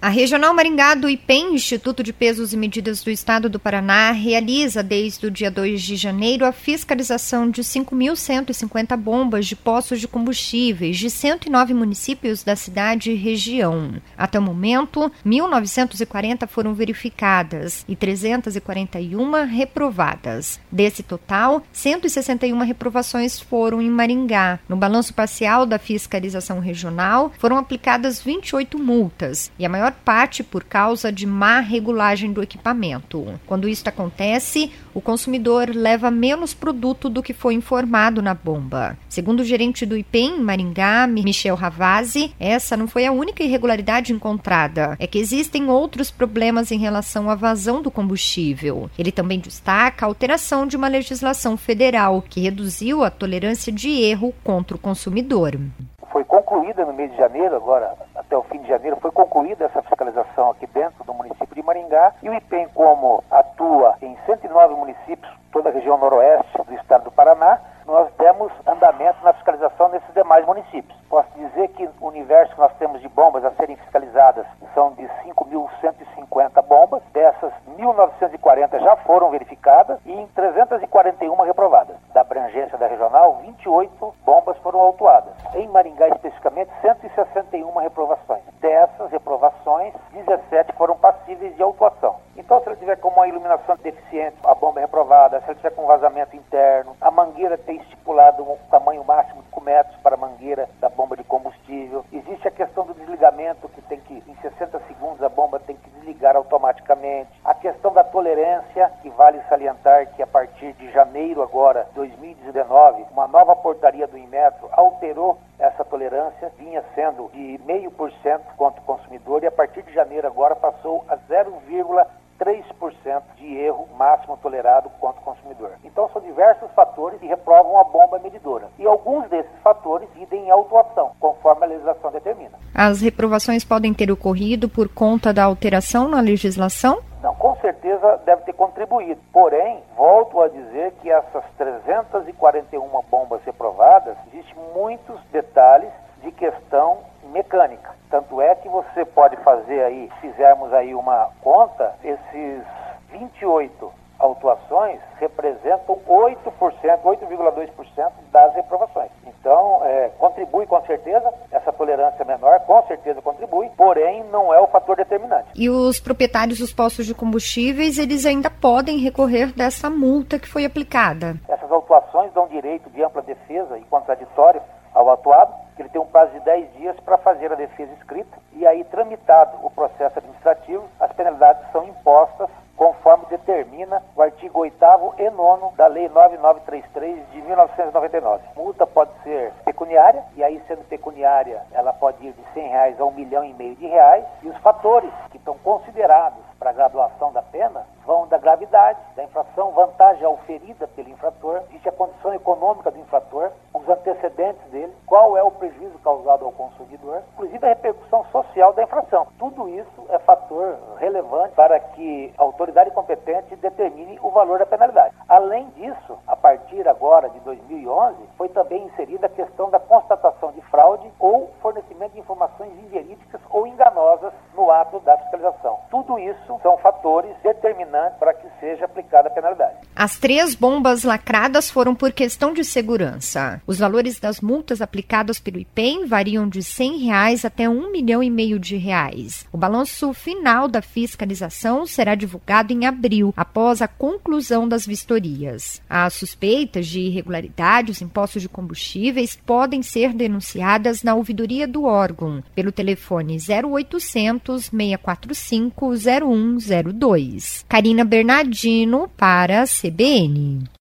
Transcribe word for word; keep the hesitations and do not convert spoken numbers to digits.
A Regional Maringá do IPEM, Instituto de Pesos e Medidas do Estado do Paraná, realiza desde o dia dois de janeiro a fiscalização de cinco mil cento e cinquenta bombas de postos de combustíveis de cento e nove municípios da cidade e região. Até o momento, mil novecentas e quarenta foram verificadas e trezentas e quarenta e uma reprovadas. Desse total, cento e sessenta e uma reprovações foram em Maringá. No balanço parcial da fiscalização regional, foram aplicadas vinte e oito multas e a maior parte por causa de má regulagem do equipamento. Quando isso acontece, o consumidor leva menos produto do que foi informado na bomba. Segundo o gerente do IPEM, Maringá, Michel Ravazzi, essa não foi a única irregularidade encontrada. É que existem outros problemas em relação à vazão do combustível. Ele também destaca a alteração de uma legislação federal que reduziu a tolerância de erro contra o consumidor. Foi concluída no mês de janeiro, agora até o fim de janeiro, foi concluída essa fiscalização aqui dentro do município de Maringá, e o IPEM, como atua em cento e nove municípios, toda a região noroeste do estado do Paraná, nós demos andamento na fiscalização nesses demais municípios. Posso dizer que o universo que nós temos de bombas a serem fiscalizadas são de cinco mil cento e cinquenta bombas, dessas mil novecentas e quarenta já foram verificadas e em trezentas e quarenta e uma reprovadas. Da abrangência da regional, vinte e oito bombas foram autuadas. Em Maringá, especificamente, cento e sessenta e uma reprovações. Dessas reprovações, dezessete foram passíveis de autuação. Então, se ele tiver com uma iluminação deficiente, a bomba é reprovada. Se ele tiver com vazamento interno, a mangueira tem estipulado um tamanho máximo de cinco metros para a mangueira da bomba de combustível. Existe a questão do desligamento, que tem que, em sessenta segundos, a bomba tem que desligar automaticamente. A questão da tolerância, que vale salientar que a partir de janeiro agora, dois mil e dezenove, uma nova portaria do Inmetro alterou essa tolerância, vinha sendo de zero vírgula cinco por cento contra o consumidor e a partir de janeiro agora passou a zero vírgula três por cento de erro máximo tolerado contra o consumidor. Então são diversos fatores que reprovam a bomba medidora. E alguns desses fatores idem em autuação, conforme a legislação determina. As reprovações podem ter ocorrido por conta da alteração na legislação? Não, com certeza deve ter contribuído. Porém, volto a dizer que essas trezentas e quarenta e uma bombas reprovadas, existem muitos detalhes de questão mecânica. Tanto é que você pode fazer aí, se fizermos aí uma conta, esses vinte e oito autuações representam oito por cento, oito vírgula dois por cento das reprovações. Então, é, contribui com certeza, essa tolerância menor com certeza contribui, porém não é o fator determinante. E os proprietários dos postos de combustíveis, eles ainda podem recorrer dessa multa que foi aplicada? Essas autuações dão direito de ampla defesa e contraditório ao atuado, que ele tem um prazo de dez dias para fazer a defesa escrita e aí, tramitado o processo administrativo, as penalidades são impostas conforme determina o artigo oitavo e nono da Lei nove mil novecentos e trinta e três de mil novecentos e noventa e nove. Multa pode ser pecuniária, e aí sendo pecuniária, ela pode ir de cem reais a um milhão e meio de reais, e os fatores que estão considerados para a graduação da pena vão da gravidade da infração, vantagem auferida pelo infrator, existe a condição econômica do infrator, os antecedentes dele, qual é o prejuízo causado ao consumidor, inclusive a repercussão social da infração. Tudo isso é fator relevante para que a autoridade competente determine o valor da penalidade. Além disso, a partir agora de dois mil e onze, foi também inserida a questão da constatação de fraude ou fornecimento de informações inverídicas ou enganosas no ato da fiscalização. Tudo isso são fatores determinantes para que seja aplicada a penalidade. As três bombas lacradas foram por questão de segurança. Os valores das multas aplicadas pelo IPEM variam de cem reais até um milhão e meio de reais. O balanço final da fiscalização será divulgado em abril, após a conclusão das vistorias. As suspeitas de irregularidades em postos de combustíveis podem ser denunciadas na ouvidoria do órgão, pelo telefone zero oitocentos, seis quatro cinco, zero um zero dois. Karina Bernardino para a C B N.